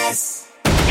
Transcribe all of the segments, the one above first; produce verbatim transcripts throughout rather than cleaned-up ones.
S.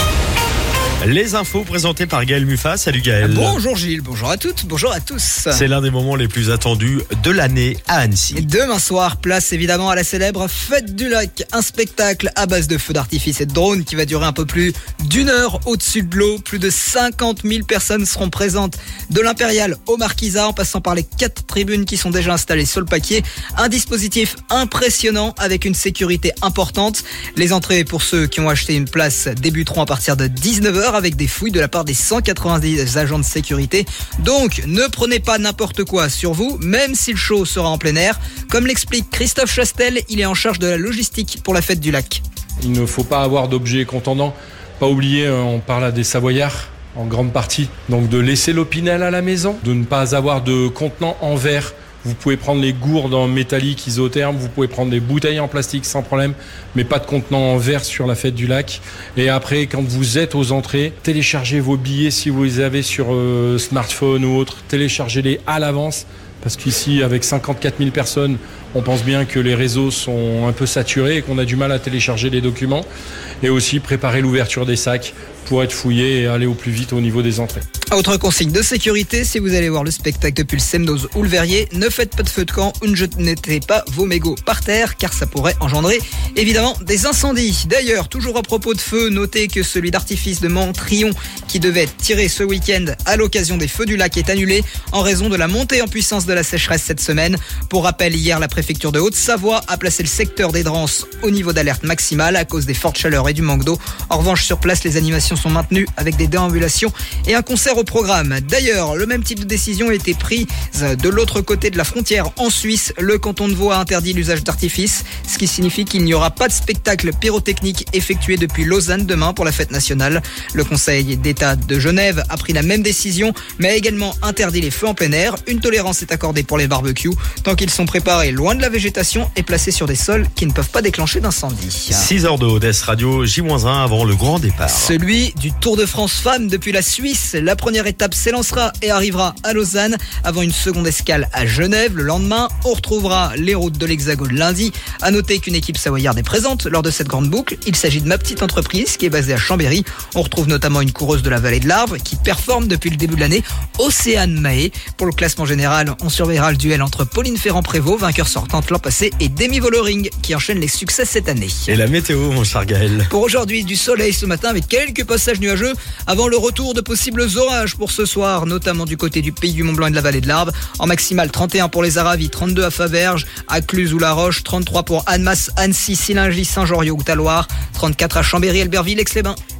Les infos présentées par Gaël Muffat. Salut Gaël. Bonjour Gilles, bonjour à toutes, bonjour à tous. C'est l'un des moments les plus attendus de l'année à Annecy. Et demain soir, place évidemment à la célèbre Fête du Lac, un spectacle à base de feux d'artifice et de drones qui va durer un peu plus d'une heure au-dessus de l'eau. Plus de cinquante mille personnes seront présentes de l'Impérial au Marquisat en passant par les quatre tribunes qui sont déjà installées sur le paquier. Un dispositif impressionnant avec une sécurité importante. Les entrées pour ceux qui ont acheté une place débuteront à partir de dix-neuf heures avec des fouilles de la part des cent quatre-vingt-dix agents de sécurité. Donc, ne prenez pas n'importe quoi sur vous, même si le show sera en plein air. Comme l'explique Christophe Chastel, il est en charge de la logistique pour la Fête du Lac. Il ne faut pas avoir d'objets contondants. Pas oublier, on parle à des Savoyards en grande partie. Donc de laisser l'Opinel à la maison, de ne pas avoir de contenants en verre. Vous pouvez prendre les gourdes en métallique isotherme, vous pouvez prendre des bouteilles en plastique sans problème, mais pas de contenants en verre sur la Fête du Lac. Et après, quand vous êtes aux entrées, téléchargez vos billets si vous les avez sur euh, smartphone ou autre, téléchargez-les à l'avance. Parce qu'ici, avec cinquante-quatre mille personnes, on pense bien que les réseaux sont un peu saturés et qu'on a du mal à télécharger les documents. Et aussi préparer l'ouverture des sacs pour être fouillé et aller au plus vite au niveau des entrées. Autre consigne de sécurité, si vous allez voir le spectacle depuis le Semnoz ou le Verrier, ne faites pas de feu de camp ou ne jetez pas vos mégots par terre car ça pourrait engendrer évidemment des incendies. D'ailleurs, toujours à propos de feu, notez que celui d'artifice de Montrion qui devait être tiré ce week-end à l'occasion des feux du lac est annulé en raison de la montée en puissance de la sécheresse cette semaine. Pour rappel, hier, la préfecture de Haute-Savoie a placé le secteur des Drances au niveau d'alerte maximale à cause des fortes chaleurs et du manque d'eau. En revanche, sur place, les animations sont maintenues avec des déambulations et un concert au programme. D'ailleurs, le même type de décision a été prise de l'autre côté de la frontière en Suisse. Le canton de Vaud a interdit l'usage d'artifice, ce qui signifie qu'il n'y aura pas de spectacle pyrotechnique effectué depuis Lausanne demain pour la fête nationale. Le Conseil d'État de Genève a pris la même décision, mais a également interdit les feux en plein air. Une tolérance est accordée pour les barbecues, tant qu'ils sont préparés loin de la végétation et placés sur des sols qui ne peuvent pas déclencher d'incendie. six heures de Odesse Radio, J un avant le grand départ. Celui du Tour de France Femmes depuis la Suisse. La première étape s'élancera et arrivera à Lausanne avant une seconde escale à Genève. Le lendemain, on retrouvera les routes de l'Hexagone lundi. À noter qu'une équipe savoyarde est présente lors de cette grande boucle. Il s'agit de Ma Petite Entreprise qui est basée à Chambéry. On retrouve notamment une coureuse de la vallée de l'Arbre qui performe depuis le début de l'année, Océane Mahé. Pour le classement général, on surveillera le duel entre Pauline Ferrand-Prévot, vainqueur sortante l'an passé, et Demi Vollering qui enchaîne les succès cette année. Et la météo, mon cher Gaël. Pour aujourd'hui, du soleil ce matin avec quelques passages nuageux avant le retour de possibles orages pour ce soir, notamment du côté du Pays du Mont-Blanc et de la vallée de l'Arbre. En maximale, trente et un pour les Aravis, trente-deux à Faverges, à Cluse ou La Roche, trente-trois pour Annemasse, Annecy, Sillingy, Saint-Joriot ou Talloires, trente-quatre à Chambéry, Albertville, Aix-les-Bains.